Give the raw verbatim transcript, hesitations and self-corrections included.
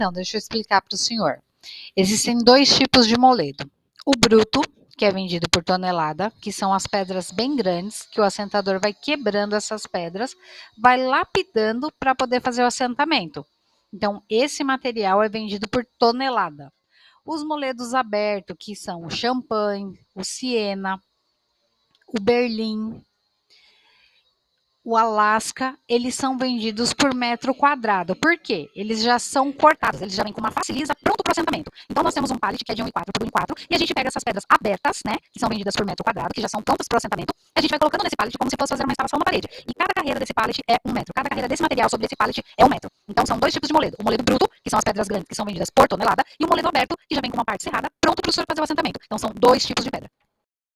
Então, deixa eu explicar para o senhor. Existem dois tipos de moledo. O bruto, que é vendido por tonelada, que são as pedras bem grandes, que o assentador vai quebrando essas pedras, vai lapidando para poder fazer o assentamento. Então, esse material é vendido por tonelada. Os moledos abertos, que são o champanhe, o siena, o berlim, o Alasca, eles são vendidos por metro quadrado. Por quê? Eles já são cortados, eles já vêm com uma face lisa, pronto para o assentamento. Então, nós temos um pallet que é de um e quatro por um e quatro, e a gente pega essas pedras abertas, né, que são vendidas por metro quadrado, que já são prontas para o assentamento, e a gente vai colocando nesse pallet como se fosse fazer uma instalação na parede. E cada carreira desse pallet é um metro. Cada carreira desse material sobre esse pallet é um metro. Então, são dois tipos de moledo. O moledo bruto, que são as pedras grandes, que são vendidas por tonelada, e o moledo aberto, que já vem com uma parte cerrada, pronto para o senhor fazer o assentamento. Então, são dois tipos de pedra.